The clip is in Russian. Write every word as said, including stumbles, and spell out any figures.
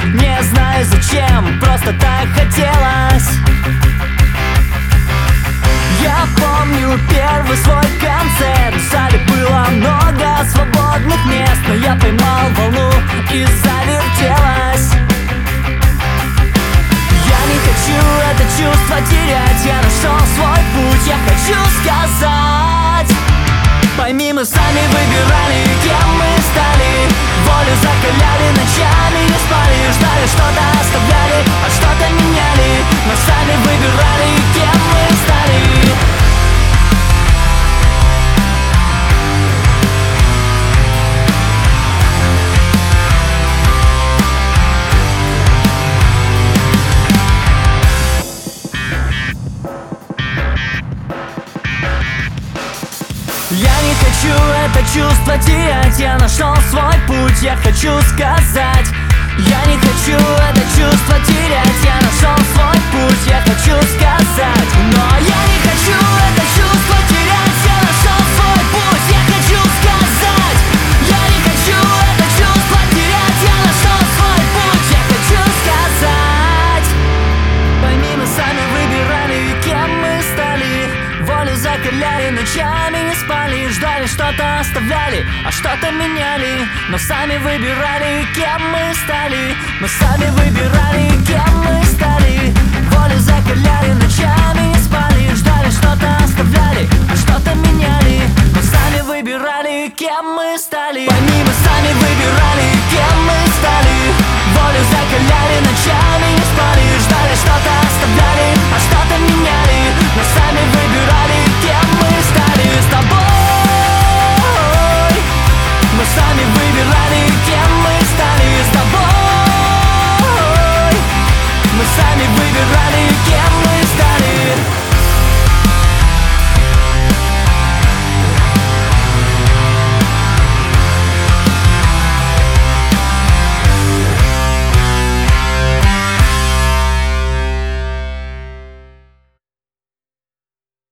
Не знаю зачем, просто так хотелось. Я помню первый свой концерт. В зале было много свободных мест, но я поймал волну и завертелась. Я не хочу это чувство терять, я нашел свой путь, я хочу сказать. Пойми, мы сами выбирали, кем мы стали. Волю закаляли, ночами не спали. Ждали, что-то оставляли, а что-то меняли. Но сами выбирали, кем мы стали. Я не хочу это чувство терять, я нашел свой путь, я хочу сказать. Я не хочу это чувство терять, я нашел свой путь, я хочу сказать. Но я не хочу это чувство терять, я нашел свой путь, я хочу сказать. Я не хочу это чувство терять, я нашел свой путь, я хочу сказать. Пойми, мы сами выбирали, кем мы стали. Волю закаляли, ночами не спали. Ждали, что-то оставляли, а что-то меняли. Но сами выбирали, кем мы стали. Мы сами выбирали, кем